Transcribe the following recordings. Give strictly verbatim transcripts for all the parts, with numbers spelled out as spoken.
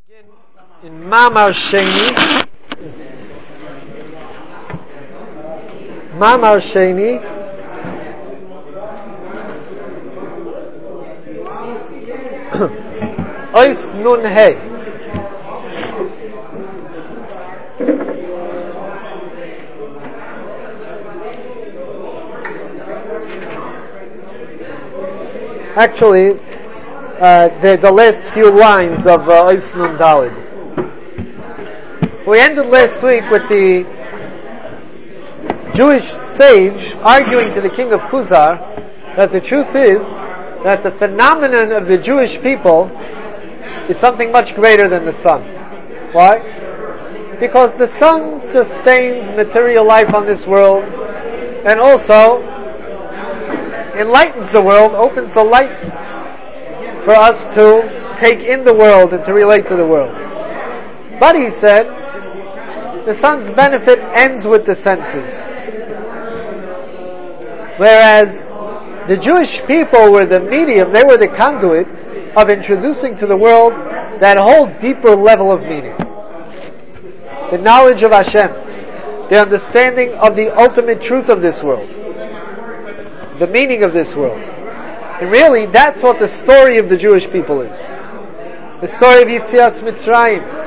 In Mamar Sheni, Mamar Sheni, Ois Nun Hey. Actually, uh, the, the last few lines of uh, Ois Nun Dalid. We ended last week with the Jewish sage arguing to the king of Khuzar that the truth is that the phenomenon of the Jewish people is something much greater than the sun. Why? Because the sun sustains material life on this world and also enlightens the world, opens the light for us to take in the world and to relate to the world. But he said, the sun's benefit ends with the senses. Whereas the Jewish people were the medium, they were the conduit of introducing to the world that whole deeper level of meaning. The knowledge of Hashem, the understanding of the ultimate truth of this world, the meaning of this world. And really, that's what the story of the Jewish people is. The story of Yetzias Mitzrayim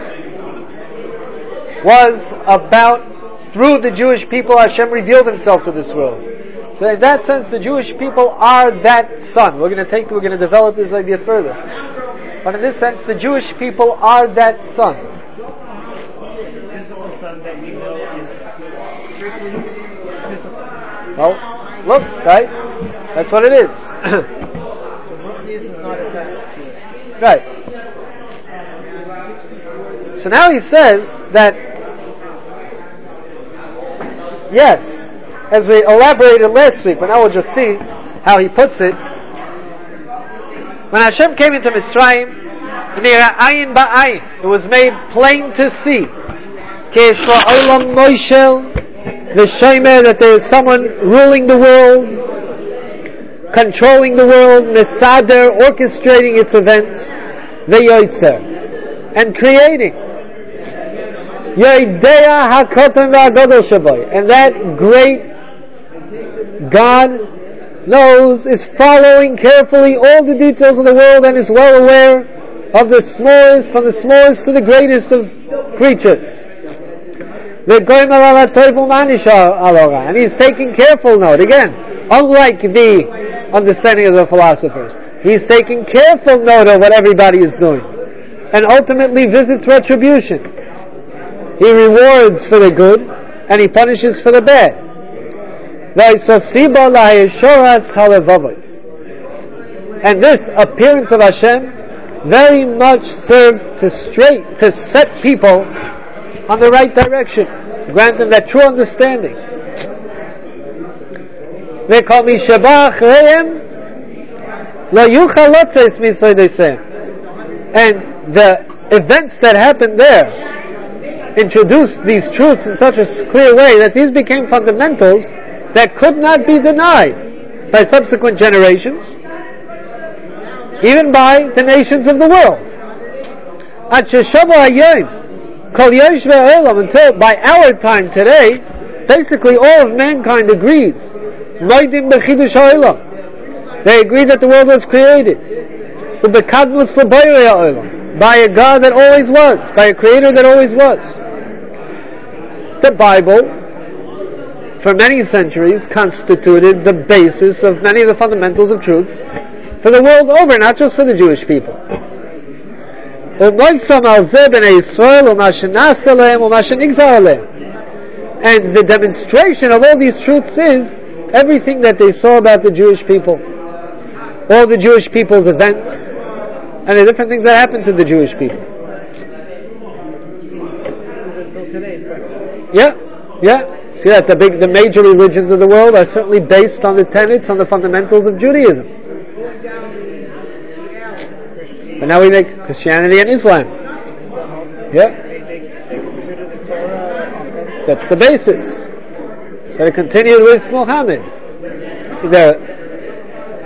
was about, through the Jewish people, Hashem revealed Himself to this world. So in that sense, the Jewish people are that sun. We're going to take, we're going to develop this idea further. But in this sense, the Jewish people are that sun. Physical sun that we know is strictly physical. Well, look, right? That's what it is. The Ruchnius is not attached to it. Right. So now he says that, yes, as we elaborated last week, but now we'll just see how he puts it. When Hashem came into Mitzrayim, it was made plain to see that there is someone ruling the world, controlling the world, Mesader, orchestrating its events, Ve'yoitzer, and creating. And that great God knows, is following carefully all the details of the world and is well aware of the smallest, from the smallest to the greatest of creatures. And he's taking careful note, again, unlike the understanding of the philosophers. He's taking careful note of what everybody is doing and ultimately visits retribution. He rewards for the good and he punishes for the bad. And this appearance of Hashem very much served to straight to set people on the right direction, grant them that true understanding. And the events that happened there introduced these truths in such a clear way that these became fundamentals that could not be denied by subsequent generations, even by the nations of the world. Until by our time today, basically all of mankind agrees. They agree that the world was created by a God that always was, by a creator that always was. The Bible, for many centuries, constituted the basis of many of the fundamentals of truths for the world over, not just for the Jewish people. And the demonstration of all these truths is everything that they saw about the Jewish people, all the Jewish people's events, and the different things that happened to the Jewish people. Yeah, yeah. See that the big, the major religions of the world are certainly based on the tenets, on the fundamentals of Judaism. But now we make Christianity and Islam. Yeah, that's the basis. So they continued with Muhammad,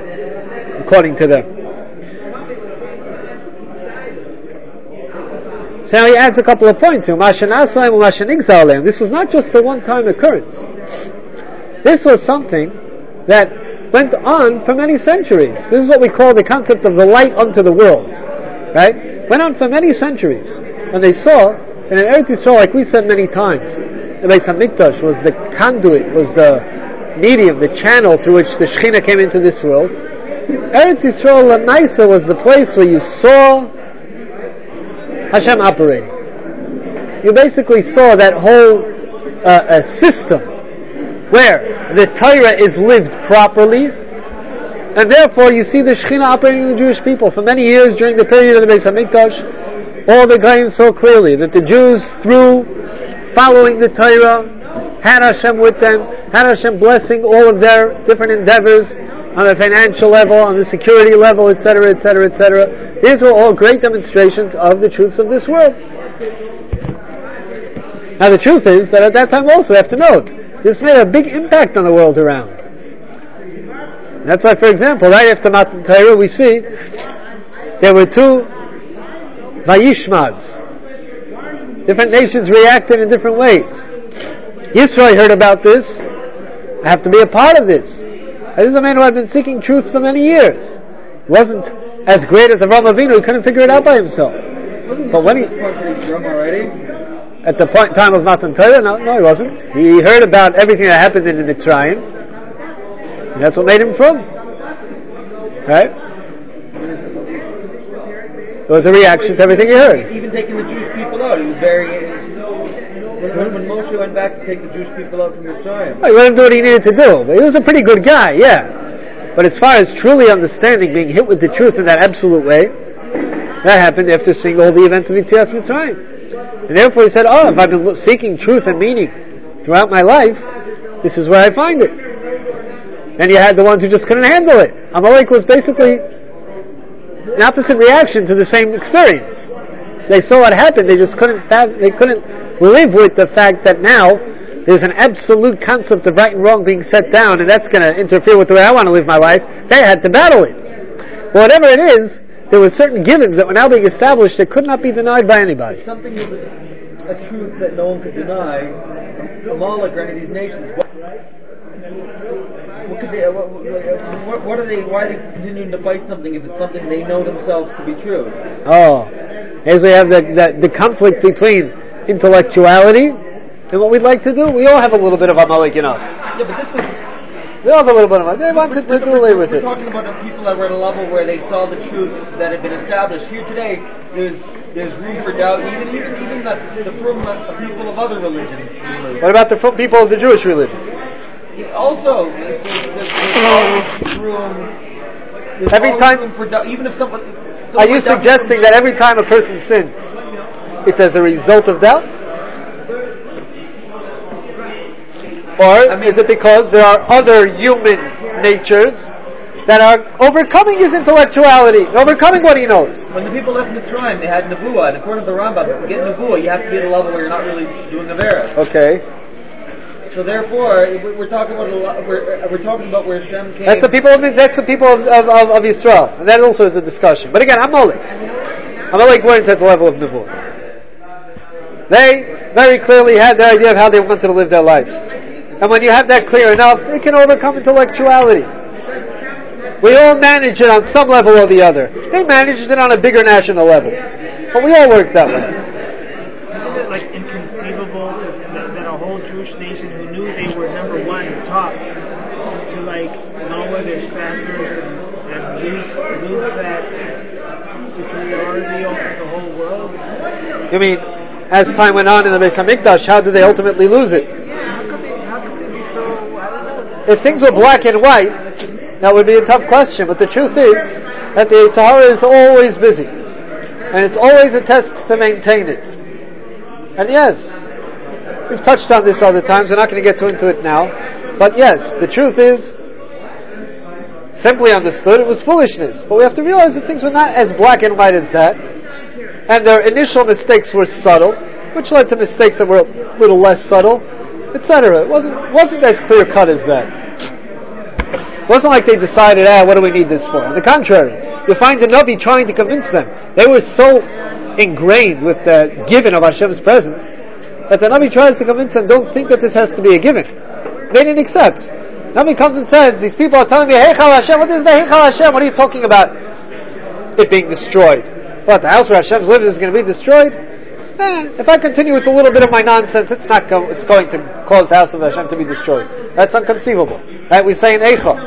according to them. So now he adds a couple of points here. This was not just a one-time occurrence. This was something that went on for many centuries. This is what we call the concept of the light unto the world. Right? Went on for many centuries. And they saw, and in Eretz Yisrael, like we said many times, the Beis HaMikdash was the conduit, was the medium, the channel through which the Shekhinah came into this world. Eretz Yisrael Lamaisa was the place where you saw Hashem operating. You basically saw that whole uh, uh, system where the Torah is lived properly, and therefore you see the Shekhinah operating in the Jewish people. For many years during the period of the Beis HaMikdash, all the Goyim saw clearly that the Jews, through following the Torah, had Hashem with them, had Hashem blessing all of their different endeavors on the financial level, on the security level, et cetera, et cetera, et cetera. These were all great demonstrations of the truths of this world. Now the truth is that at that time also, we have to note, this made a big impact on the world around. And that's why, for example, right after Matan Torah, we see there were two Vayishmas. Different nations reacted in different ways. Yisrael heard about this. I have to be a part of this. This is a man who had been seeking truth for many years. He wasn't as great as Avraham Avinu. He couldn't figure it out by himself. But when he, at the point time of Matan Torah, no, no, he wasn't. He heard about everything that happened in Mitzrayim, and that's what made him from. Right? It was a reaction to everything he heard. Even taking the Jewish people out, he was very. When, when Moshe went back to take the Jewish people out from Mitzrayim, well, he let him do what he needed to do. But he was a pretty good guy, yeah. But as far as truly understanding, being hit with the truth in that absolute way, that happened after seeing all the events of Yetzias Mitzrayim. And therefore he said, oh, if I've been seeking truth and meaning throughout my life, this is where I find it. And you had the ones who just couldn't handle it. Amalek was basically an opposite reaction to the same experience. They saw what happened, they just couldn't have, they couldn't live with the fact that now there's an absolute concept of right and wrong being set down, and that's going to interfere with the way I want to live my life. They had to battle it. Well, whatever it is, there were certain givens that were now being established that could not be denied by anybody. Something was a, a truth that no one could deny. Amalek or any of these nations. What, what could they? What, what, what are they? Why are they continuing to fight something if it's something they know themselves to be true? Oh, as we have the, the the conflict between intellectuality and what we'd like to do. We all have a little bit of Amalek in us. Yeah, but this was. We all have a little bit of Amalek. They wanted to do away with we're it. We're talking about people that were at a level where they saw the truth that had been established. Here today, there's there's room for doubt, even even even the, the from uh, people of other religions. What about the from people of the Jewish religion? Also, there's, there's, there's room. There's every time, room for doubt, even if someone. Are you suggesting that every time a person sins, it's as a result of doubt? Or I mean, is it because there are other human natures that are overcoming his intellectuality, overcoming what he knows? When the people left Mitzrayim, they had Nevuah, and according to the Rambam, to get Nevuah, you have to be at a level where you're not really doing Avera. Okay. So therefore, we're talking about a lot, we're, we're talking about where Shem came. That's the people of that's the people of of, of, of Yisrael, and that also is a discussion. But again, Amalek, Amalek weren't at the level of Nevuah. They very clearly had their idea of how they wanted to live their life. And when you have that clear enough, it can overcome intellectuality. We all manage it on some level or the other. They managed it on a bigger national level. But we all work that way. Isn't it like inconceivable that, that a whole Jewish nation who knew they were number one top to like lower their standards and, and lose, lose that superiority over the whole world? You mean, as time went on in the Beis HaMikdash, how did they ultimately lose it? If things were black and white, that would be a tough question. But the truth is that the Yetzer Hara is always busy. And it's always a test to maintain it. And yes, we've touched on this other times. We're not going to get too into it now. But yes, the truth is, simply understood, it was foolishness. But we have to realize that things were not as black and white as that. And their initial mistakes were subtle, which led to mistakes that were a little less subtle, et cetera. It wasn't wasn't as clear cut as that. It wasn't like they decided, ah, what do we need this for? On the contrary, you find the Navi trying to convince them. They were so ingrained with the given of Hashem's presence that the Navi tries to convince them, don't think that this has to be a given. They didn't accept. Navi comes and says, these people are telling me, Heichal Hashem, what is the Heichal Hashem? What are you talking about? It being destroyed. What, the house where Hashem lives is going to be destroyed? Eh, if I continue with a little bit of my nonsense, it's not go- it's going to cause the house of Hashem to be destroyed. That's inconceivable. Right? We say in Eicha,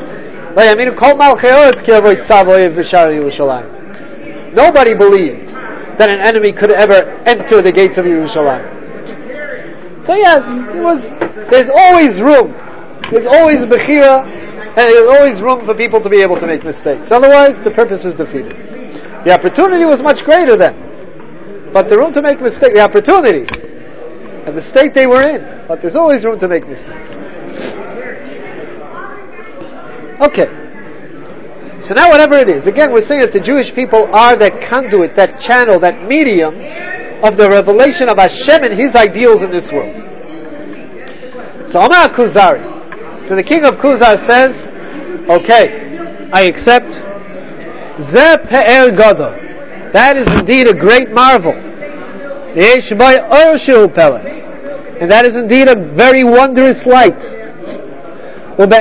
nobody believed that an enemy could ever enter the gates of Yerushalayim. So yes, it was. There's always room. There's always bechira, and there's always room for people to be able to make mistakes. Otherwise, the purpose is defeated. The opportunity was much greater then. But the room to make mistakes, the opportunity, and the state they were in, but there's always room to make mistakes. Okay. So now whatever it is, again we're saying that the Jewish people are that conduit, that channel, that medium of the revelation of Hashem and His ideals in this world. So Omar Kuzari. So the king of Kuzar says, okay, I accept. Zeh pe'er gadol. That is indeed a great marvel. And that is indeed a very wondrous light. And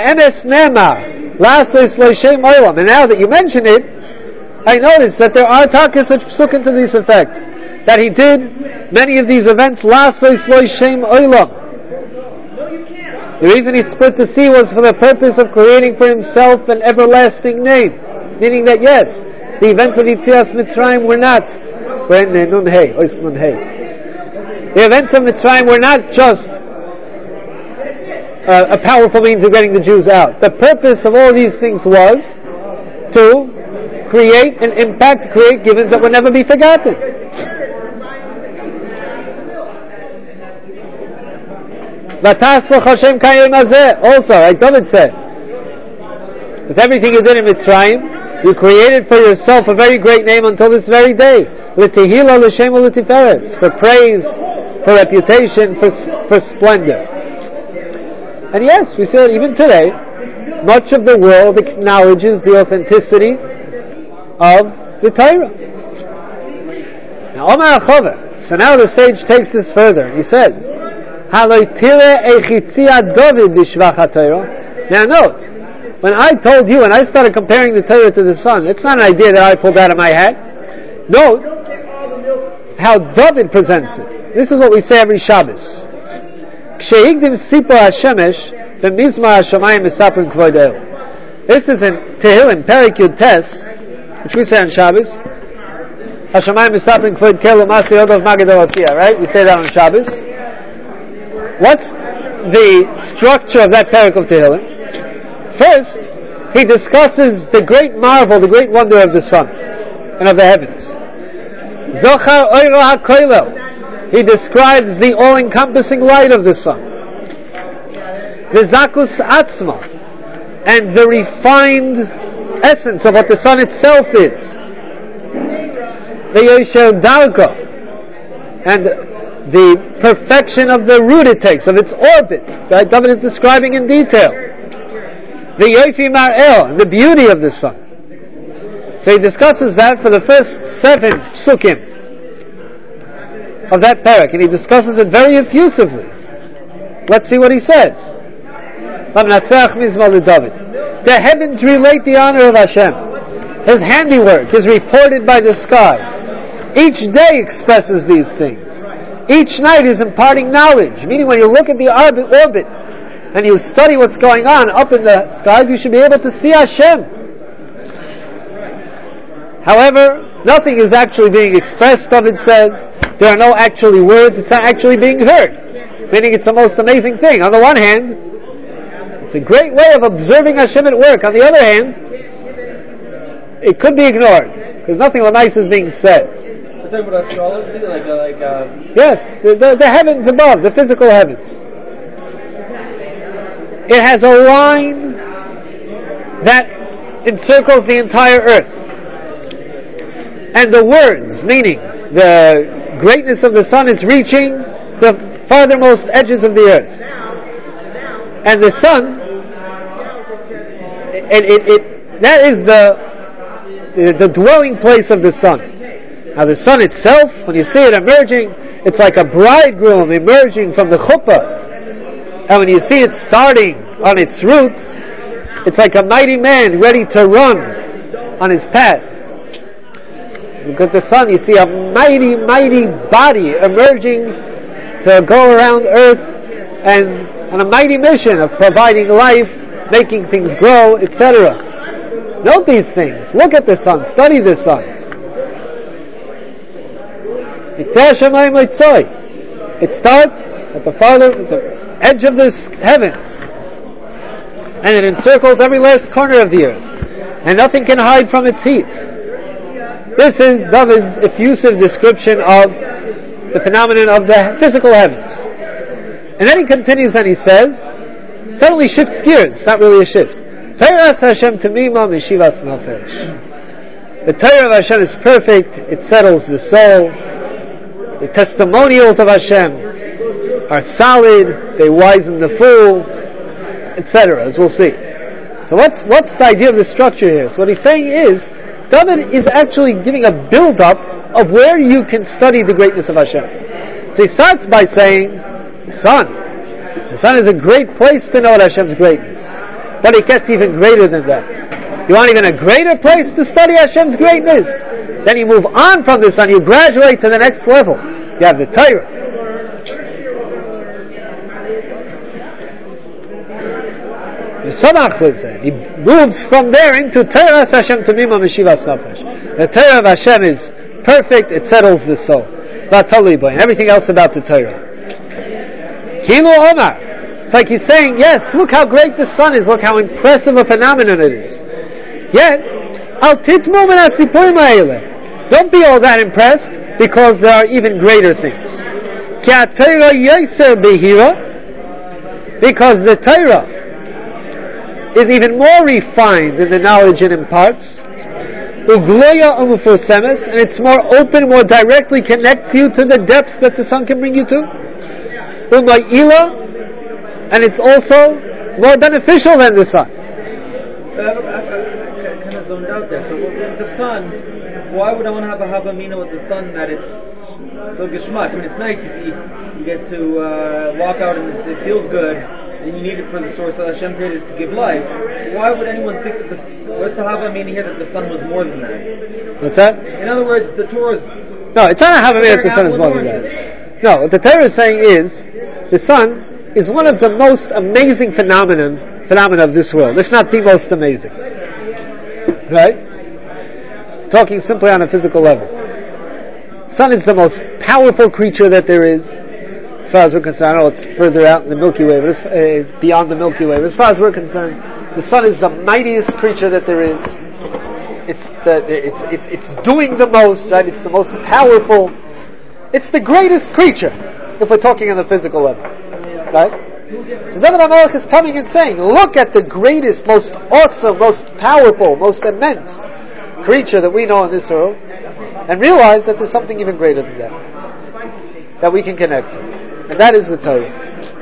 now that you mention it, I notice that there are takas that psukim to this effect. That he did many of these events. The reason he split the sea was for the purpose of creating for himself an everlasting name. Meaning that yes, the events of Yetzias Mitzrayim were not when the Nun-Hey, Ois Nun-Hey. The events of Mitzrayim were not just uh, a powerful means of getting the Jews out. The purpose of all these things was to create an impact, to create givens that would never be forgotten. Also, like David said, with everything you did in Mitzrayim, you created for yourself a very great name until this very day. L'tehila, l'shem, l'tiferes, for praise, for reputation, for for splendor. And yes, we see that even today, much of the world acknowledges the authenticity of the Torah. Now, Omar Achover. So now the sage takes this further, and he says, "Haloi tire echitzia David b'shvach haTorah." Now note. When I told you, and I started comparing the Torah to the sun, it's not an idea that I pulled out of my hat. Note how David presents it. This is what we say every Shabbos. This is in Tehillim, Perek Yud Tes, which we say on Shabbos. Right? We say that on Shabbos. What's the structure of that Perek of Tehillim? First, he discusses the great marvel, the great wonder of the sun and of the heavens. Zochar Oiro HaKoilel. He describes the all-encompassing light of the sun. V'zakus Atzma, and the refined essence of what the sun itself is. V'yosher Darko, and the perfection of the route it takes, of its orbit, that David is describing in detail. The Yofi Mar'el, the beauty of the sun. So he discusses that for the first seven psukim of that parak, and he discusses it very effusively. Let's see what he says. The heavens relate the honor of Hashem. His handiwork is reported by the sky. Each day expresses these things. Each night is imparting knowledge, meaning when you look at the orbit and you study what's going on up in the skies, you should be able to see Hashem. However, nothing is actually being expressed of it says. There are no actually words, it's not actually being heard. Meaning it's the most amazing thing. On the one hand, it's a great way of observing Hashem at work. On the other hand, it could be ignored, because nothing nice is being said. You're talking about astrology? Like, uh, like, uh... Yes, the, the, the heavens above, the physical heavens. It has a line that encircles the entire earth. And the words, meaning the greatness of the sun, is reaching the farthermost edges of the earth. And the sun, it, it, it, that is the the dwelling place of the sun. Now the sun itself, when you see it emerging, it's like a bridegroom emerging from the chuppah. And when you see it starting on its roots, it's like a mighty man ready to run on his path. Look at the sun, you see a mighty, mighty body emerging to go around earth and on a mighty mission of providing life, making things grow, et cetera. Note these things. Look at the sun. Study the sun. It starts at the farther, at the edge of the heavens, and it encircles every last corner of the earth, and nothing can hide from its heat. This is David's effusive description of the phenomenon of the physical heavens. And then he continues and he says, suddenly shifts gears. It's not really a shift. The Torah of Hashem is perfect. It settles the soul. The testimonials of Hashem are solid. They wisen the fool, et cetera. As we'll see. So what's what's the idea of the structure here? So what he's saying is, David is actually giving a build-up of where you can study the greatness of Hashem. So he starts by saying, the sun. The sun is a great place to know Hashem's greatness. But it gets even greater than that. You want even a greater place to study Hashem's greatness? Then you move on from the sun, you graduate to the next level. You have the Torah. The Samach was there. He moves from there into Torah Hashem Tamima Meshivas Nafesh. The Torah of Hashem is perfect, it settles the soul. And everything else about the Torah. Hilu Omar. It's like he's saying, yes, look how great the sun is, look how impressive a phenomenon it is. Yet, Al Titmu min hasipurim ha'eleh. Don't be all that impressed, because there are even greater things. Ki ha'Torah yoser behira, because the Torah is even more refined in the knowledge it imparts. Ugloya umufusemes, and it's more open, more directly connects you to the depths that the sun can bring you to. Umayila, and it's also more beneficial than the sun. I kind of zoned out there. So with the sun, why would I want to have a havamina with the sun that it's so geshmak? I mean, it's nice if you, you get to uh, walk out and it, it feels good, and you need it for the source that Hashem created to give life. Why would anyone think that the what's the havamina here that the sun was more than that? What's that? In other words, the Torah is... No, it's not a havamina that the sun is more than that. No, what the Torah is saying is, the sun is one of the most amazing phenomenon phenomena of this world, if not the most amazing. Right? Talking simply on a physical level. Sun is the most powerful creature that there is, as far as we're concerned. I know it's further out in the Milky Way, but it's uh, beyond the Milky Way. But as far as we're concerned, the sun is the mightiest creature that there is. It's the, it's it's it's doing the most, right? It's the most powerful. It's the greatest creature, if we're talking on the physical level. Right? So David HaMelech is coming and saying, look at the greatest, most awesome, most powerful, most immense creature that we know in this world, and realize that there's something even greater than that, that we can connect to. And that is the Torah.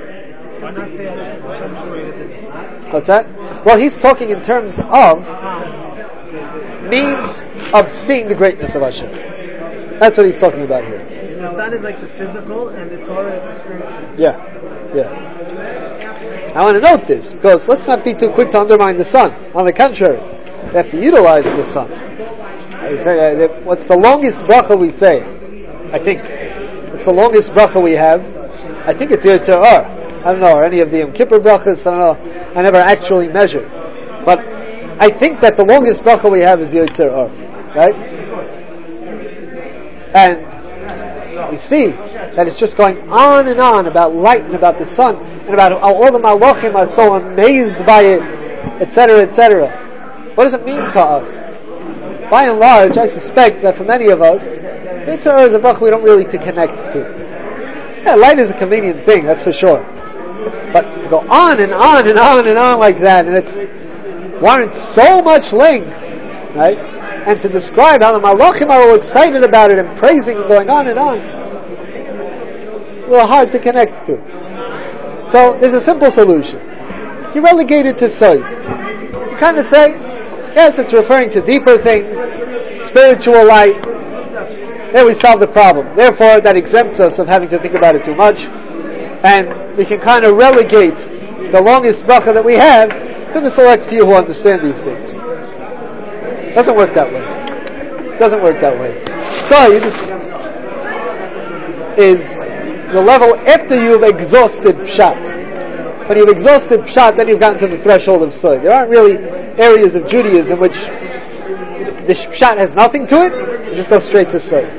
What's that? Well, he's talking in terms of means of seeing the greatness of Hashem. That's what he's talking about here. The sun is like the physical, and the Torah is the spiritual. Yeah, yeah. I want to note this, because let's not be too quick to undermine the sun. On the contrary, we have to utilize the sun. I say, uh, what's the longest bracha we say? I think. What's the longest bracha we have? I think it's Yetzer Or. I don't know, or any of the Yom Kippur brachas, I don't know. I never actually measured. But I think that the longest bracha we have is Yetzer Or. Right? And we see that it's just going on and on about light and about the sun and about how all the malachim are so amazed by it, et cetera, et cetera. What does it mean to us? By and large, I suspect that for many of us, Yetzer Or is a bracha we don't really to connect to. Yeah, light is a convenient thing, that's for sure. But to go on and on and on and on like that, and it's warrants so much length, right? And to describe how the Malachim are all excited about it and praising and going on and on, a little hard to connect to. So there's a simple solution. You relegate it to Soy. You kind of say, yes, it's referring to deeper things, spiritual light, then we solve the problem. Therefore, that exempts us of having to think about it too much, and we can kind of relegate the longest bracha that we have to the select few who understand these things. Doesn't work that way. Doesn't work that way. Side is the level after you've exhausted Pshat. When you've exhausted Pshat, then you've gotten to the threshold of Side. There aren't really areas of Judaism which the Pshat has nothing to it, you just go straight to Side.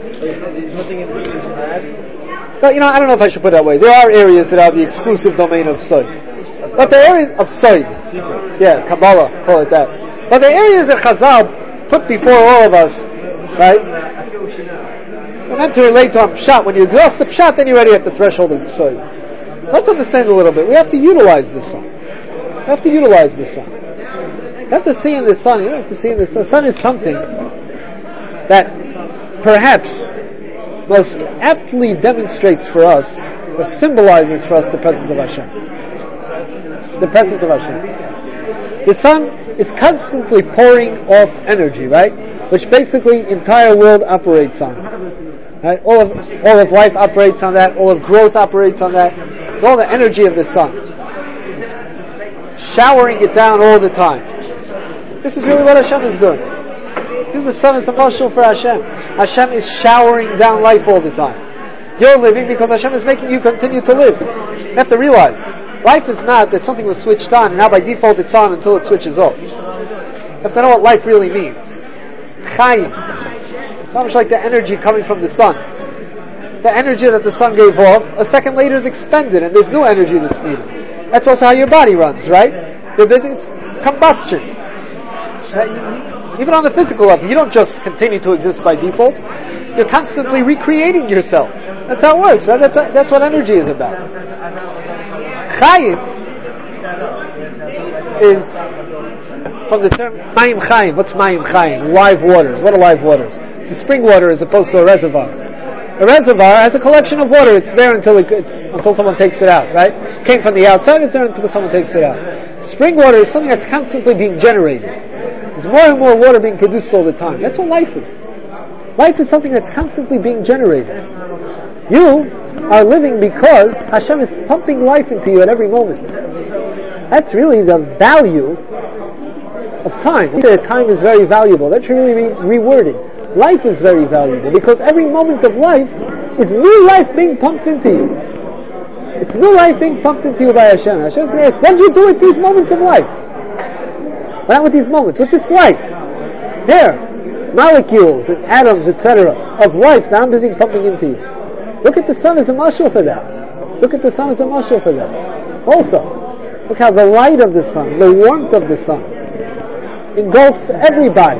But, you know, I don't know if I should put it that way. There are areas that are the exclusive domain of Side. But the areas of Side, yeah, Kabbalah, call it that. But the areas that Chazal put before all of us, right? And then to relate to Pshat, when you exhaust the Pshat, then you're already at the threshold of Side. Let's understand a little bit. We have to utilize the sun. We have to utilize the sun. You have to see in the sun. You don't have to see in the sun. The sun is something that perhaps most aptly demonstrates for us, or symbolizes for us, the presence of Hashem. The presence of Hashem. The sun is constantly pouring off energy, right? Which basically the entire world operates on. Right? All of all of life operates on that. All of growth operates on that. It's all the energy of the sun. It's showering it down all the time. This is really what Hashem is doing. This is the sun is a mashal for Hashem. Hashem is showering down life all the time. You're living because Hashem is making you continue to live. You have to realize, life is not that something was switched on and now by default it's on until it switches off. You have to know what life really means. Chaim. It's not much like the energy coming from the sun. The energy that the sun gave off, a second later is expended and there's no energy that's needed. That's also how your body runs, right? It's combustion. Right? Even on the physical level, you don't just continue to exist by default. You're constantly recreating yourself. That's how it works. Right? That's, that's what energy is about. Chaim is from the term Mayim Chaim. What's Mayim Chaim? Live waters. What are live waters? It's a spring water as opposed to a reservoir. A reservoir has a collection of water. It's there until it, it's, until someone takes it out, right? It came from the outside, it's there until someone takes it out. Spring water is something that's constantly being generated. There's more and more water being produced all the time. That's what life is. Life is something that's constantly being generated. You are living because Hashem is pumping life into you at every moment. That's really the value of time. We say that time is very valuable. That's really re- rewording. Life is very valuable because every moment of life is new life being pumped into you. It's new life being pumped into you by Hashem. Hashem's going to ask, what do you do with these moments of life? What with these moments? With this life? Here, molecules and atoms, et cetera, of life that I'm busy pumping into you. Look at the sun as a mashal for that. Look at the sun as a mashal for that. Also, look how the light of the sun, the warmth of the sun, engulfs everybody.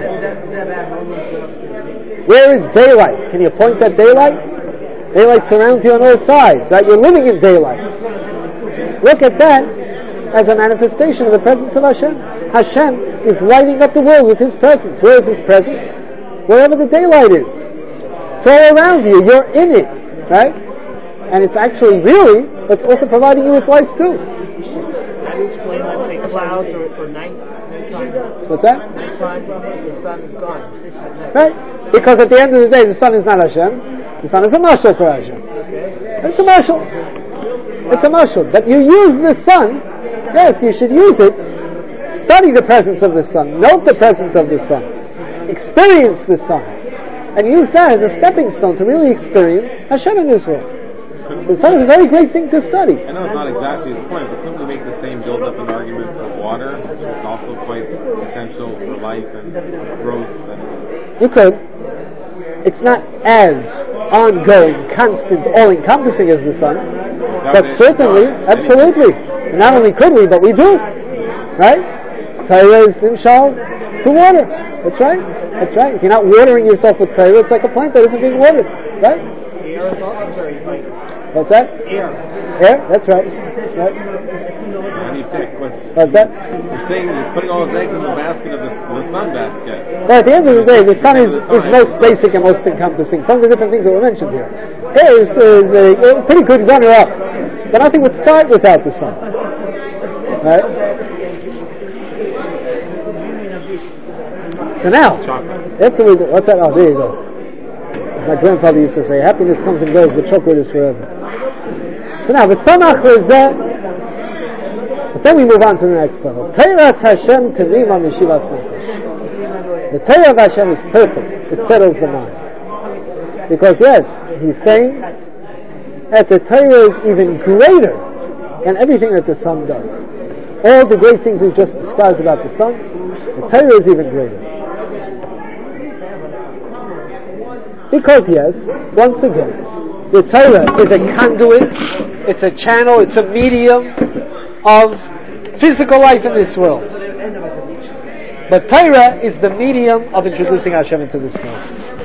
Where is daylight? Can you point at daylight? Daylight surrounds you on all sides, right? You're living in daylight. Look at that as a manifestation of the presence of Hashem. Hashem is lighting up the world with His presence. Where is His presence? Wherever the daylight is. It's all around you. You're in it, right? And it's actually really, it's also providing you with life too. How do you explain, let's say, clouds or, or night? Nighttime. What's that? Nighttime, the sun is gone. Right? Because at the end of the day, the sun is not Hashem. The sun is a mashal for Hashem. Okay. It's a mashal. It's a mashal. But you use the sun, yes, you should use it. Study the presence of the sun. Note the presence of the sun. Experience the sun. And use that as a stepping stone to really experience Hashem in this world. The sun is a very great thing to study. I know it's not exactly his point, but couldn't we make the same build-up and argument for water, which is also quite essential for life and growth? And you could. It's not as ongoing, constant, all-encompassing as the sun, but certainly, absolutely. Not only could we, but we do. Right? Torah is nimshal to water. That's right. That's right. If you're not watering yourself with Torah, it's like a plant that isn't being watered. Right? Air is also very vital. What's that? Air. Air? That's right. That's right. how do you pick? What's, What's that? You're saying he's putting all his eggs in the basket of the, the sun basket. Well, at the end of the day, the sun is, is most basic and most encompassing. Some of the different things that were mentioned here. Air is, is a, a pretty good runner-up. But nothing would start without the sun. Right? So now, after we do, what's that? Oh, there you go. My grandfather used to say, happiness comes and goes, but chocolate is forever. So now, v'tzanach lezeh, but then we move on to the next level. Teiras Hashem tevima mishivat nefesh. The Torah of Hashem is perfect. It settles the mind. Because yes, he's saying that the Torah is even greater than everything that the sun does. All the great things we've just described about the sun, the Torah is even greater. Because yes, once again, the Torah is a conduit, it's a channel, it's a medium of physical life in this world. But Torah is the medium of introducing Hashem into this world.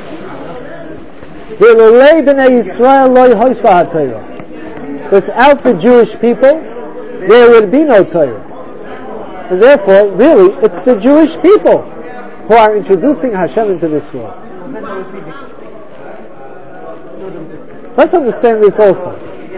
Without the Jewish people, there would be no Torah. And therefore, really, it's the Jewish people who are introducing Hashem into this world. Let's understand this also.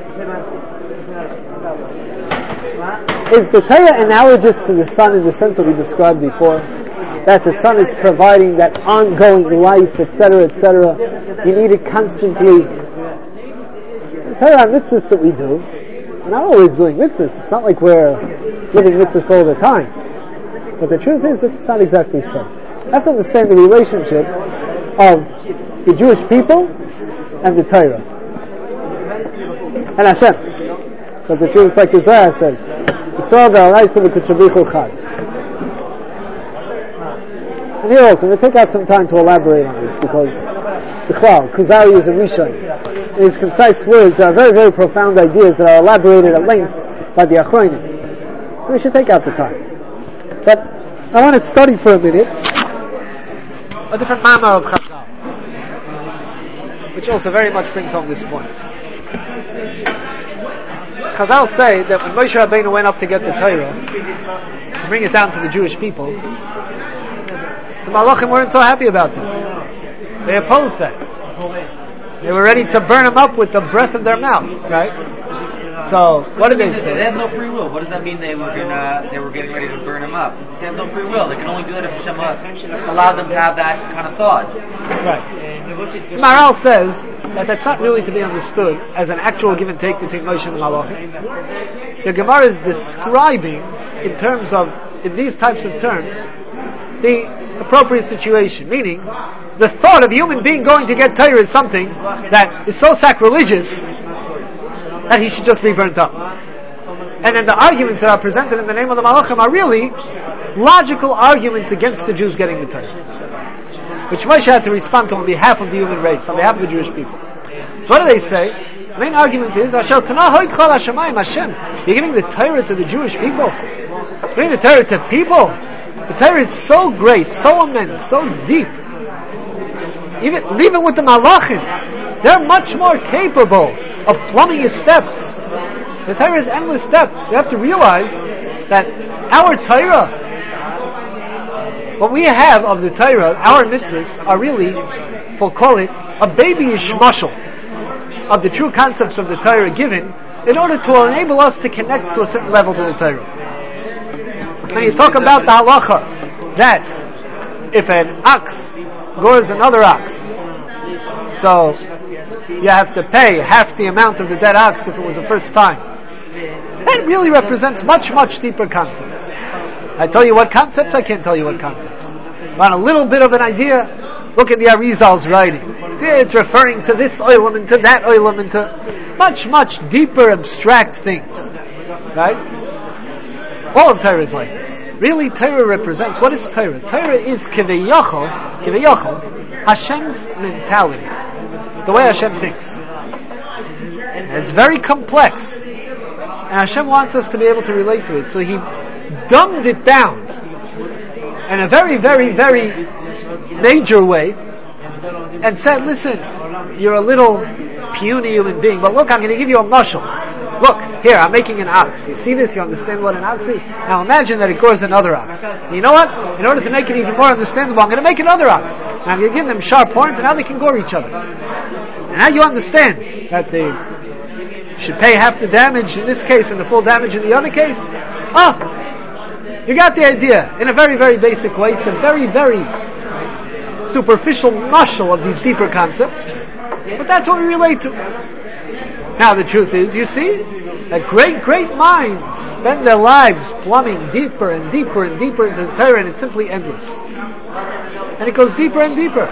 Is the Torah analogous to the sun in the sense that we described before? That the sun is providing that ongoing life, et cetera, et cetera. You need it constantly. The Torah mitzvahs that we do, we're not always doing mitzvahs. It's not like we're living mitzvahs all the time. But the truth is that it's not exactly so. You have to understand the relationship of the Jewish people and the Torah. And Hashem. But the truth, it's like the Zohar says, and here also, we'll take out some time to elaborate on this, because the Kuzari is a Rishon. In his concise words, there are very, very profound ideas that are elaborated at length by the Achronim. We should take out the time. But I want to study for a minute a different manner of Chazal, which also very much brings home this point. Chazal say that when Moshe Rabbeinu went up to get the Torah, to bring it down to the Jewish people, the Malachim weren't so happy about it. They opposed that. They were ready to burn him up with the breath of their mouth, right? So, what did they say? They have no free will. What does that mean? They were gonna, they were getting ready to burn him up. They have no free will. They can only do that if Hashem allowed them to have that kind of thought. Right. Maharal says that that's not really to be understood as an actual give and take between Moshe and the Malachim. The Gemara is describing, in terms of, in these types of terms, the appropriate situation. Meaning, the thought of a human being going to get Torah is something that is so sacrilegious that he should just be burnt up. And then the arguments that are presented in the name of the Malachim are really logical arguments against the Jews getting the Torah, which Moshe had to respond to on behalf of the human race, on behalf of the Jewish people. So what do they say? The main argument is, Hashem, you're giving the Torah to the Jewish people. You're giving the Torah to people. The Torah is so great, so immense, so deep. Even, leave it with the Malachim. They're much more capable of plumbing its depths. The Torah is endless depths. You have to realize that our Torah, what we have of the Torah, our mitzvahs, are really, we'll call it, a babyish mashal of the true concepts of the Torah given in order to enable us to connect to a certain level to the Torah. When you talk about the halacha, that if an ox gores another ox, so you have to pay half the amount of the dead ox if it was the first time. That really represents much, much deeper concepts. I tell you what concepts, I can't tell you what concepts. Want a little bit of an idea? Look at the Arizal's writing. See, it's referring to this oilam and to that oilam and to much, much deeper abstract things. Right? All of Torah is like this. Really, Torah represents, what is Torah? Torah is kiviyachol, kiviyachol, Hashem's mentality. The way Hashem thinks. And it's very complex. And Hashem wants us to be able to relate to it. So He dumbed it down in a very, very, very major way and said, listen, you're a little puny human being, but look, I'm going to give you a mashal. Look, here, I'm making an ox. You see this? You understand what an ox is? Now imagine that it gores another ox. And you know what? In order to make it even more understandable, I'm going to make another ox. And I'm going to give them sharp horns, and now they can gore each other. And now you understand that they should pay half the damage in this case and the full damage in the other case. Oh, you got the idea. In a very, very basic way, it's a very, very superficial mashal of these deeper concepts, but that's what we relate to. Now the truth is, you see, that great, great minds spend their lives plumbing deeper and deeper and deeper into the Torah, and it's simply endless. And it goes deeper and deeper.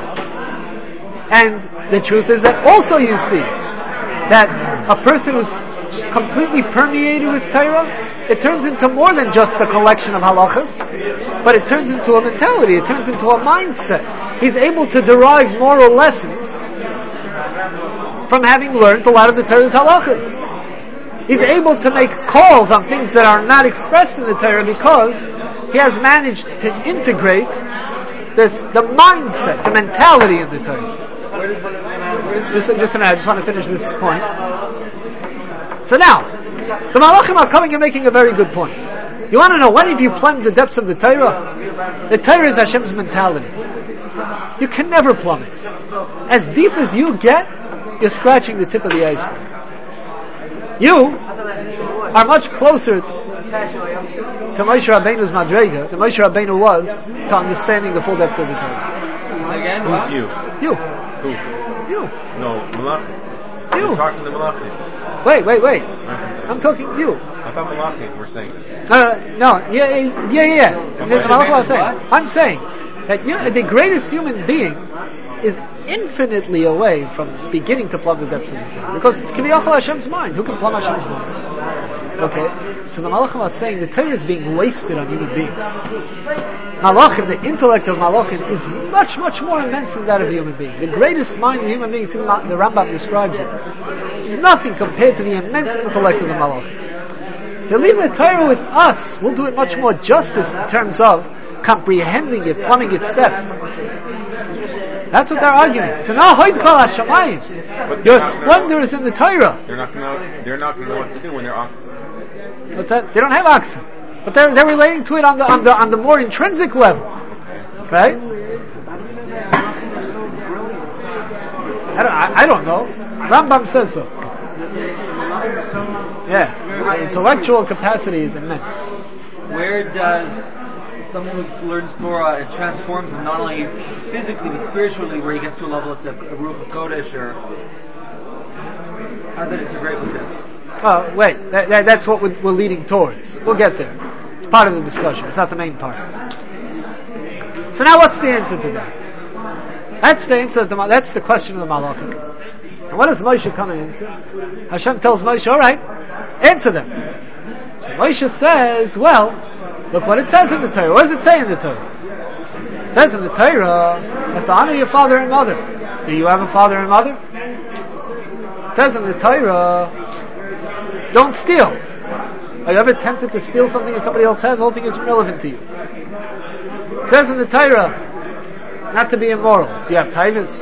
And the truth is that also you see that a person who's completely permeated with Torah, it turns into more than just a collection of halachas, but it turns into a mentality, it turns into a mindset. He's able to derive moral lessons from having learned a lot of the Torah's halachas. He's able to make calls on things that are not expressed in the Torah because he has managed to integrate this, the mindset, the mentality in the Torah. Just, just a minute, I just want to finish this point. So now, the Malachim are coming and making a very good point. You want to know, when have you plumbed the depths of the Torah? The Torah is Hashem's mentality. You can never plumb it. As deep as you get, you're scratching the tip of the iceberg. You are much closer to Moshe Rabbeinu's Madrega than Moshe Rabbeinu was to understanding the full depth of the Torah. Again, who's you? You. Who? You. No, Malachim. You. You're talking to Malachim. Wait, wait, wait. I'm talking to you. I thought Malachim were saying this. Uh, no, yeah, yeah, yeah. yeah. Okay. The Malachim are saying. I'm saying that you, the greatest human being is infinitely away from beginning to plumb the depths of the Torah. Because it's Kiviyachal Hashem's mind. Who can plumb Hashem's mind? Okay? So the Malachim are saying the Torah is being wasted on human beings. Malachim, the intellect of Malachim is much, much more immense than that of a human being. The greatest mind of the human being, the Rambam describes it, is nothing compared to the immense intellect of the Malachim. To leave the Torah with us will do it much more justice in terms of comprehending it, plumbing its depth. That's what they're arguing. So now, your splendor is in the Torah. They're not going to. They're not going to know what to do when they're ox. What's that? They don't have oxen, but they're they're relating to it on the on the on the more intrinsic level, right? I don't, I, I don't know. Rambam says so. Yeah, the intellectual capacity is immense. Where does someone who learns Torah and transforms him not only physically but spiritually, where he gets to a level it's a, a Ruach HaKodesh, or how does that integrate with this? Oh, wait, that, that, that's what we're, we're leading towards. We'll get there. It's part of the discussion. It's not the main part. So now, what's the answer to that? That's the answer. To the, that's the question of the Malachim. And what does Moshe come and answer? Hashem tells Moshe, "All right, answer them." So Moshe says, "Well, look what it says in the Torah. What does it say in the Torah? It says in the Torah, you have to honor your father and mother. Do you have a father and mother? It says in the Torah, don't steal. Are you ever tempted to steal something that somebody else has? The whole thing is irrelevant to you. It says in the Torah, not to be immoral. Do you have tithus?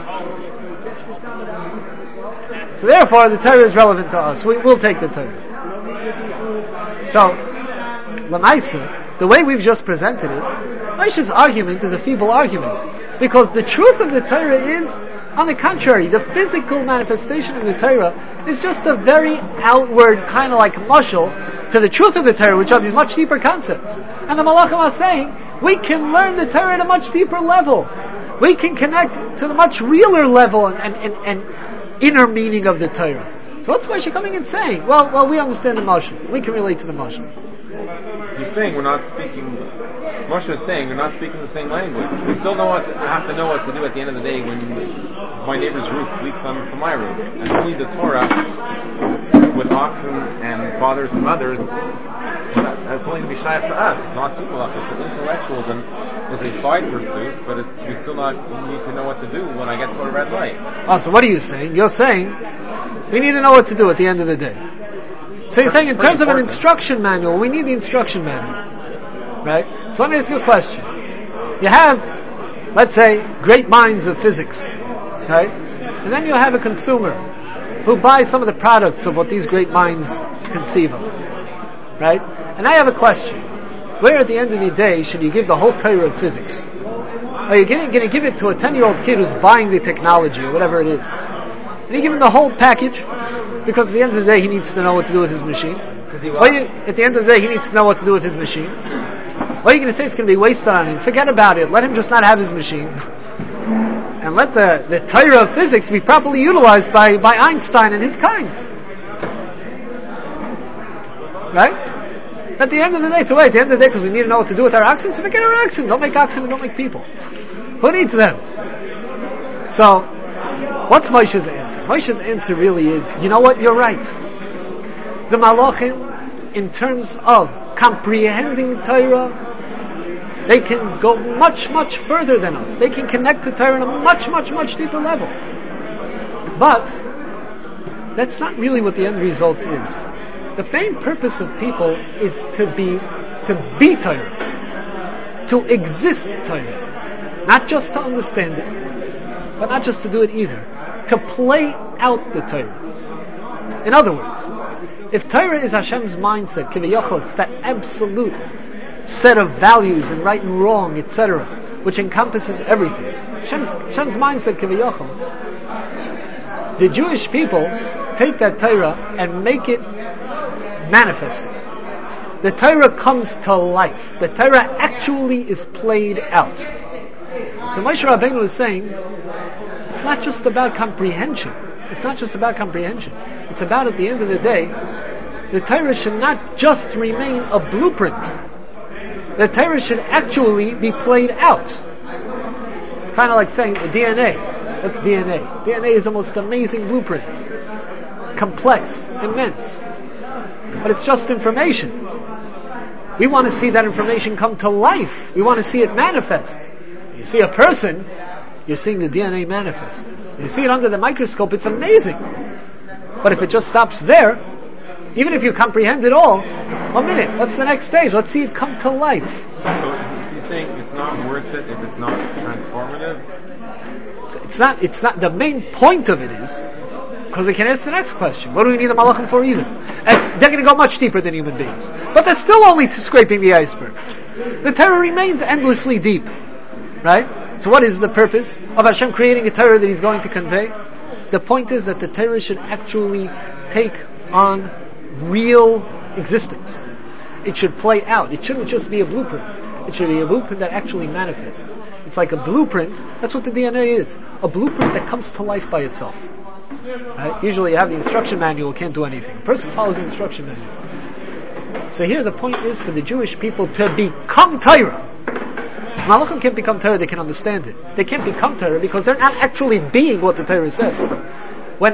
So therefore, the Torah is relevant to us. We will take the Torah. So, Lamaisa, the way we've just presented it, Moshe's argument is a feeble argument. Because the truth of the Torah is, on the contrary, the physical manifestation of the Torah is just a very outward, kind of like mushal to the truth of the Torah, which are these much deeper concepts. And the Malachim are saying, we can learn the Torah at a much deeper level. We can connect to the much realer level and, and, and, and inner meaning of the Torah. So what's Moshe coming and saying? Well, well, we understand the mashal. We can relate to the mashal. He's saying we're not speaking. Moshe is saying we're not speaking the same language. We still know what have to know what to do at the end of the day when my neighbor's roof leaks on from my roof, and only the Torah with oxen and fathers and mothers. That's only to be shy to us, not to malachas. So intellectuals and is a side pursuit, but it's we still not need to know what to do when I get to a red light. Oh, so what are you saying? You're saying we need to know what to do at the end of the day. So you're saying in terms of an instruction manual, we need the instruction manual. Right? So let me ask you a question. You have, let's say, great minds of physics. Right? And then you have a consumer who buys some of the products of what these great minds conceive of. Right? And I have a question. Where at the end of the day should you give the whole Torah of physics? Are you going to give it to a ten-year-old kid who's buying the technology or whatever it is? And you give him the whole package? Because at the end of the day, he needs to know what to do with his machine. Well, you, at the end of the day, he needs to know what to do with his machine. What are you going to say? It's going to be wasted on him. Forget about it. Let him just not have his machine. And let the, the Torah of physics be properly utilized by, by Einstein and his kind. Right? At the end of the day, it's a way. At the end of the day, because we need to know what to do with our oxen, so forget our oxen. Don't make oxen and don't make people. Who needs them? So, what's Moshe's answer? Moshe's answer really is, you know what? You're right. The Malachim, in terms of comprehending Torah, they can go much, much further than us. They can connect to Torah on a much, much, much deeper level. But that's not really what the end result is. The main purpose of people is to be to be Torah, to exist Torah, not just to understand it, but not just to do it either, to play out the Torah. In other words, if Torah is Hashem's mindset, kiviyachol, it's that absolute set of values and right and wrong, et cetera, which encompasses everything. Hashem's, Hashem's mindset, kiviyachol. The Jewish people take that Torah and make it manifested. The Torah comes to life. The Torah actually is played out. So Moshe Rabbeinu is saying, it's not just about comprehension. It's not just about comprehension. It's about, at the end of the day, the Torah should not just remain a blueprint. The Torah should actually be played out. It's kind of like saying the D N A. What's D N A? D N A is the most amazing blueprint. Complex, immense. But it's just information. We want to see that information come to life. We want to see it manifest. You see a person, you're seeing the D N A manifest. You see it under the microscope, it's amazing. But if it just stops there, even if you comprehend it all, one minute, what's the next stage? Let's see it come to life. So is he saying it's not worth it if it's not transformative? It's not, it's not, the main point of it is, because we can ask the next question. What do we need the Malachim for even? And they're going to go much deeper than human beings. But they're still only scraping the iceberg. The Torah remains endlessly deep. Right? So what is the purpose of Hashem creating a Torah that He's going to convey? The point is that the Torah should actually take on real existence. It should play out. It shouldn't just be a blueprint. It should be a blueprint that actually manifests. It's like a blueprint. That's what the D N A is. A blueprint that comes to life by itself. Right? Usually you have the instruction manual, can't do anything. A person follows the instruction manual. So here the point is for the Jewish people to become Torah. Malachim can't become Torah, they can understand it. They can't become Torah because they're not actually being what the Torah says. When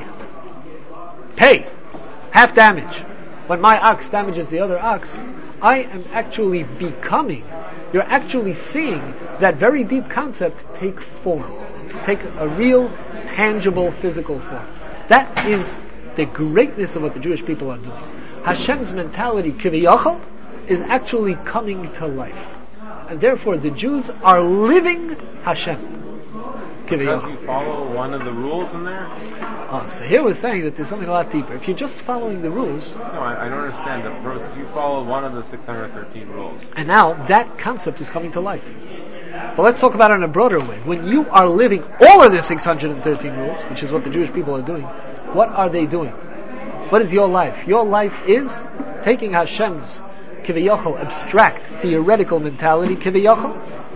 I pay half damage, when my ox damages the other ox, I am actually becoming, you're actually seeing that very deep concept take form. Take a real, tangible, physical form. That is the greatness of what the Jewish people are doing. Hashem's mentality, kiviyachol, is actually coming to life. And therefore the Jews are living Hashem. Because you follow one of the rules in there? Oh, so here we're saying that there's something a lot deeper. If you're just following the rules... No, I, I don't understand. The first, if you follow one of the six hundred thirteen rules. And now that concept is coming to life. But let's talk about it in a broader way. When you are living all of the six hundred thirteen rules, which is what the Jewish people are doing, what are they doing? What is your life? Your life is taking Hashem's kiviyachol, abstract, theoretical mentality, kiviyachol,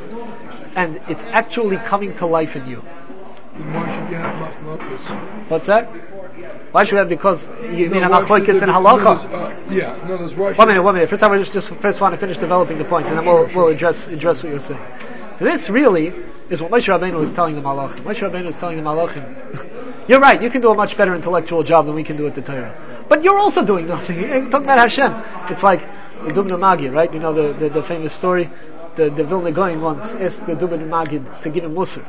and it's actually coming to life in you. Why should you have machlokes? What's that? Why should we have? Because you no, mean a machlokes in halacha? Uh, yeah, no, there's why. One minute, one minute. First, I just, just first want to finish developing the point, and then we'll, we'll address address what you're saying. So this really is what Moshe Rabbeinu is telling the Malachim. Moshe Rabbeinu is telling the Malachim, you're right, you can do a much better intellectual job than we can do at the Torah. But you're also doing nothing. You're talking about Hashem. It's like the Dubna Magid, right? You know the, the, the famous story. The, the Vilna Gaon once asked the Dubna Magid to give him Musar.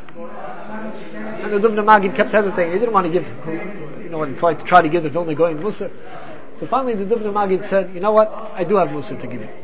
And the Dubna Magid kept hesitating. He didn't want to give, you know what it's like to try to give the Vilna Gaon Musar. So finally the Dubna Magid said, you know what? I do have Musar to give you.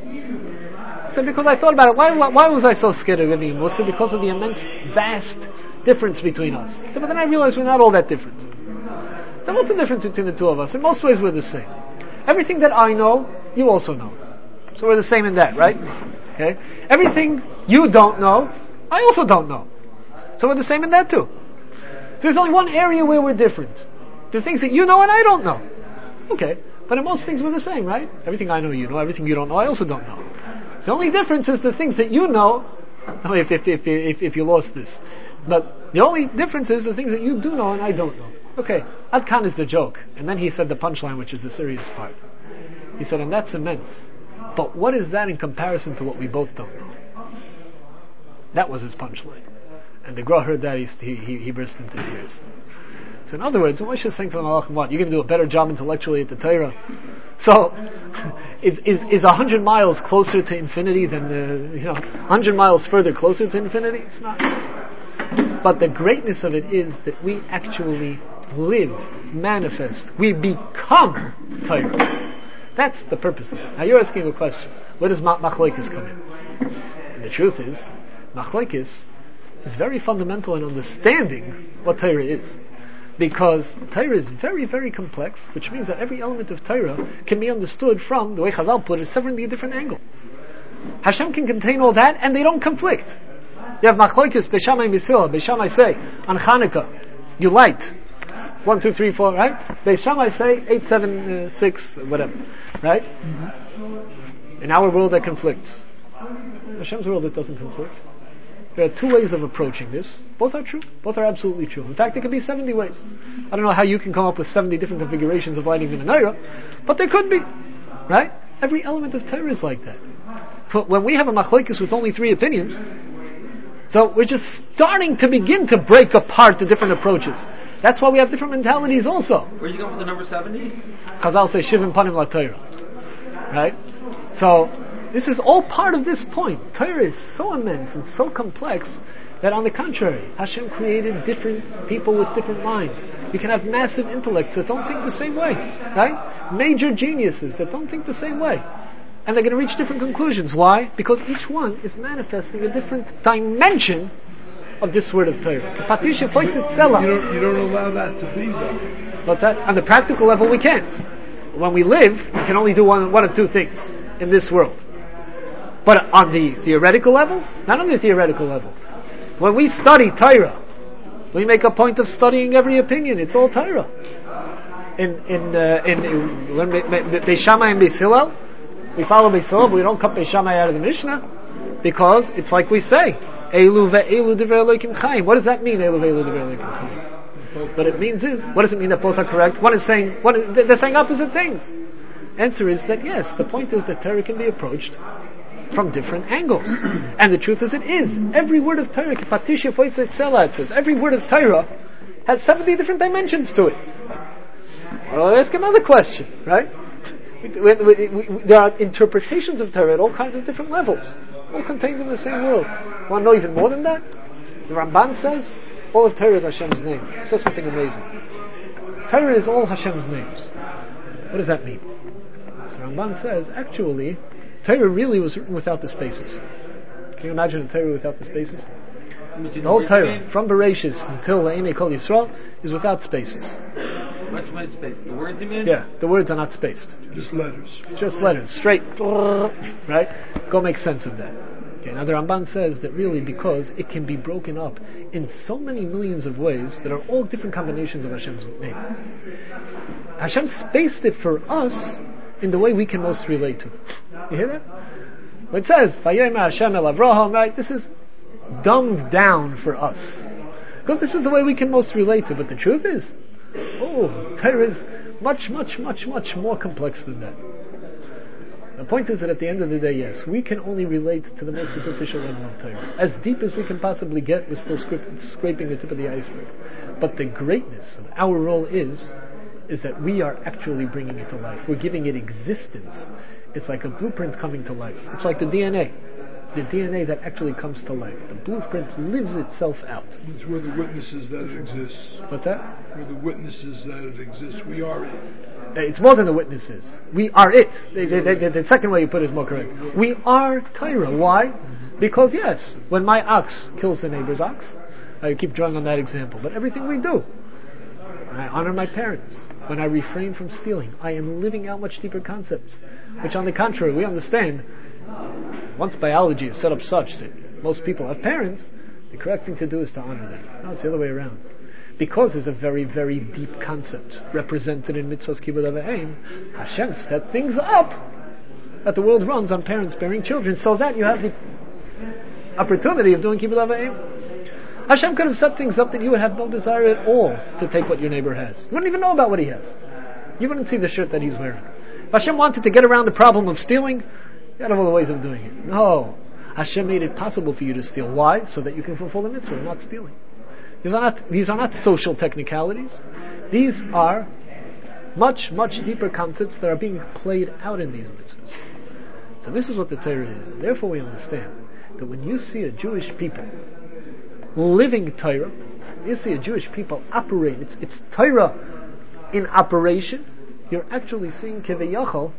He said, because I thought about it, why, why, why was I so scared of giving him Musar? Because of the immense, vast difference between us. He said, but then I realized we're not all that different. So what's the difference between the two of us? In most ways we're the same. Everything that I know, you also know. So we're the same in that, right? Okay? Everything you don't know, I also don't know. So we're the same in that too. So there's only one area where we're different. There are things that you know and I don't know. Okay. But in most things we're the same, right? Everything I know you know, everything you don't know I also don't know. The only difference is the things that you know, if, if, if, if, if you lost this. But the only difference is the things that you do know and I don't know. Okay, Ad Kan is the joke. And then he said the punchline, which is the serious part. He said, and that's immense. But what is that in comparison to what we both don't know? That was his punchline. And the Gra heard that, he, he, he burst into tears. So in other words, when Moshe is saying to the Malachim, what, you're going to do a better job intellectually at the Torah? So, is is is a hundred miles closer to infinity than the, you know, a hundred miles further closer to infinity? It's not. But the greatness of it is that we actually live, manifest, we become Torah. That's the purpose of it. Now you're asking a question. Where does ma- Machlokes come in? And the truth is, Machlokes is very fundamental in understanding what Torah is. Because Torah is very, very complex, which means that every element of Torah can be understood from, the way Chazal put it, seventy different angles. Hashem can contain all that, and they don't conflict. You have Machlokes, Beis Shammai and Beis Hillel. Beis Shammai say, on Chanukah, you light. One, two, three, four, right? Beis Shammai say, eight, seven, uh, six, whatever. Right? Mm-hmm. In our world that conflicts. Hashem's world that doesn't conflict. There are two ways of approaching this. Both are true. Both are absolutely true. In fact, there could be seventy ways. I don't know how you can come up with seventy different configurations of lighting in a menorah, but there could be. Right? Every element of Torah is like that. But when we have a machlokes with only three opinions, so we're just starting to begin to break apart the different approaches. That's why we have different mentalities also. Where'd you go with the number seventy? Chazal say, Shivim Panim La Torah. Right? So, this is all part of this point. Torah is so immense and so complex that on the contrary, Hashem created different people with different minds. You can have massive intellects that don't think the same way. Right? Major geniuses that don't think the same way. And they're going to reach different conclusions. Why? Because each one is manifesting a different dimension of this word of Torah. You don't, you don't allow that to be, though. What's that? On the practical level, we can't. When we live, we can only do one, one of two things in this world. But on the theoretical level, not on the theoretical level. When we study Torah, we make a point of studying every opinion. It's all Torah. In in uh, in when Beis Shammai and Beis Hillel, we follow Beis Hillel, but we don't cut Beis Shammai out of the Mishnah because it's like we say, Elu ve'elu divrei Elokim Chaim. What does that mean? Elu ve'elu divrei Elokim Chaim. What it means is, what does it mean that both are correct? One is saying, one is, they're saying opposite things. Answer is that yes, the point is that Torah can be approached from different angles. And the truth is it is. Every word of Torah, it says, every word of Torah has seventy different dimensions to it. Well, I'll ask another question, right? We, we, we, we, there are interpretations of Torah at all kinds of different levels, all contained in the same world. Want to know even more than that? The Ramban says, all of Torah is Hashem's name. It says something amazing. Torah is all Hashem's names. What does that mean? So Ramban says, actually, Torah really was written without the spaces. Can you imagine a Torah without the spaces? The whole Torah, from Bereshis until La'inei Kol Yisrael, is without spaces. What's my space? The words you mean? Yeah, the words are not spaced. Just letters. Just letters, straight. Right? Go make sense of that. Okay, now the Ramban says that really because it can be broken up in so many millions of ways that are all different combinations of Hashem's name. Hashem spaced it for us in the way we can most relate to. You hear that? When it says, Vayomer Hashem el Avraham, right? This is dumbed down for us. Because this is the way we can most relate to. But the truth is, oh, Torah is much, much, much, much more complex than that. The point is that at the end of the day, yes, we can only relate to the most superficial level of Torah. As deep as we can possibly get, we're still scra- scraping the tip of the iceberg. But the greatness of our role is, is that we are actually bringing it to life. We're giving it existence. It's like a blueprint coming to life. It's like the D N A. The D N A that actually comes to life. The blueprint lives itself out. It's we're the witnesses that it exists. What's that? We're the witnesses that it exists. We are it. It's more than the witnesses. We are it. The, the, the, the second way you put it is more correct. We are Torah. Why? Because yes, when my ox kills the neighbor's ox, I keep drawing on that example, but everything we do, I honor my parents. When I refrain from stealing, I am living out much deeper concepts, which on the contrary, we understand, once biology is set up such that most people have parents, the correct thing to do is to honor them. No, it's the other way around. Because there's a very, very deep concept represented in Mitzvahs Kibud Av V'Ein, Hashem set things up that the world runs on parents bearing children, so that you have the opportunity of doing kibbud av v'em. Hashem could have set things up that you would have no desire at all to take what your neighbor has. You wouldn't even know about what he has. You wouldn't see the shirt that he's wearing. If Hashem wanted to get around the problem of stealing, you had all the ways of doing it. No. Hashem made it possible for you to steal. Why? So that you can fulfill the mitzvah of not stealing. These are not, these are not social technicalities. These are much, much deeper concepts that are being played out in these mitzvahs. So this is what the Torah is. And therefore we understand that when you see a Jewish people living Torah, you see a Jewish people operate, it's, it's Torah in operation, you're actually seeing Keveyachal,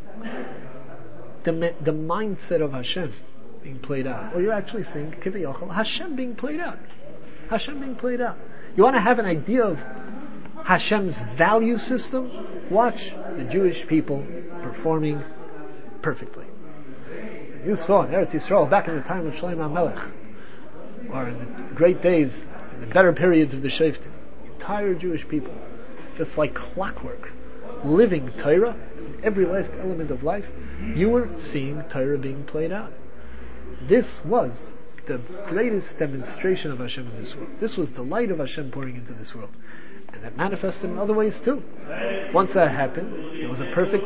the, the mindset of Hashem being played out. Or you're actually seeing Keveyachal, Hashem being played out. Hashem being played out. You want to have an idea of Hashem's value system? Watch the Jewish people performing perfectly. You saw in Eretz Yisrael back in the time of Shlomo HaMelech, or in the great days, in the better periods of the Shoftim, entire Jewish people, just like clockwork, living Torah in every last element of life. You were seeing Torah being played out. This was the greatest demonstration of Hashem in this world. This was the light of Hashem pouring into this world. And that manifested in other ways too. Once that happened, it was a perfect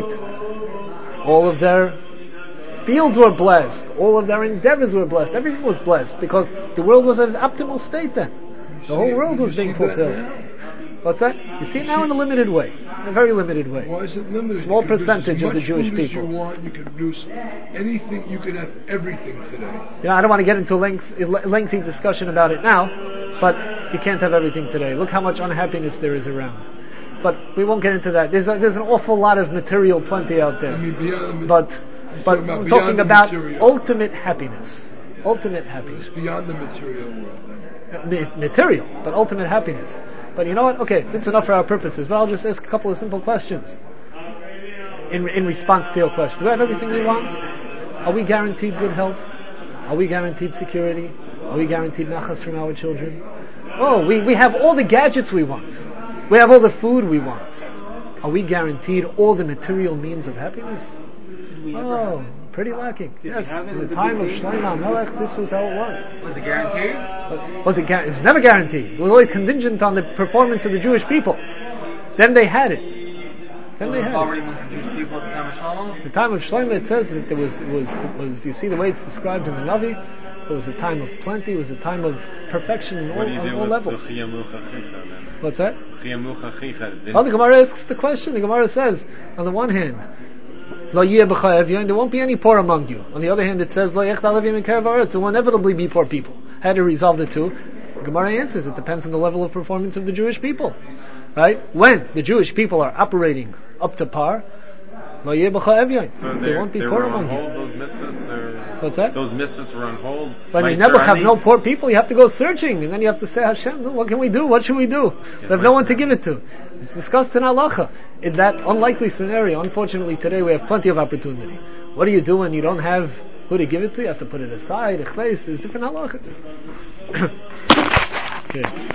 state. All of their fields were blessed. All of their endeavors were blessed. Everything was blessed because the world was at its optimal state then. The whole world was being fulfilled. What's that? You see it now in a limited way. In a very limited way. Why is it limited? Small You can percentage produce of the as Jewish much food as people. You want, you can produce anything, you can have everything today. You know, I don't want to get into a length, a lengthy discussion about it now, but you can't have everything today. Look how much unhappiness there is around. But we won't get into that. There's a, there's an awful lot of material plenty out there. I mean, beyond the, But but talking about we're talking beyond the about material. ultimate happiness. Ultimate happiness. it's beyond the material world. Then. Ma- material, but ultimate happiness. But you know what? Okay, that's enough for our purposes. But I'll just ask a couple of simple questions in in response to your question. Do we have everything we want? Are we guaranteed good health? Are we guaranteed security? Are we guaranteed nachas from our children? Oh, we, we have all the gadgets we want. We have all the food we want. Are we guaranteed all the material means of happiness? Oh, pretty lacking. Yes, in the time of Shlomo HaMelech, this was how it was. Was it guaranteed? But was it? Gar- it's never guaranteed. It was always contingent on the performance of the Jewish people. Then they had it. Then they had Already it. amongst the Jewish people at the time of Shlomo? The time of Shlomo, it says that there was, was, was. You see the way it's described in the Navi. It was a time of plenty. It was a time of perfection in all, What do you on do all with levels. the chiyamuch achicha then? What's that? Chiyamuch achicha. Well, the Gemara asks the question. The Gemara says, on the one hand, Lo yeh b'cha evyon, there won't be any poor among you. On the other hand, it says, Lo yechtal evyon mikarav haaretz, there will inevitably be poor people. How to resolve the two? The Gemara answers, it depends on the level of performance of the Jewish people. Right? When the Jewish people are operating up to par, Lo yeh b'cha evyon, So there won't be they poor were on among hold, you. those mitzvahs? Or What's that? Those mitzvahs were on hold? When you Meiser never have Ani? no poor people, you have to go searching, and then you have to say, Hashem, what can we do? What should we do? We have no one to give it to. It's discussed in halacha. In that unlikely scenario, unfortunately today we have plenty of opportunity. What do you do when you don't have who to give it to? You have to put it aside, a place, there's different halachas. Okay.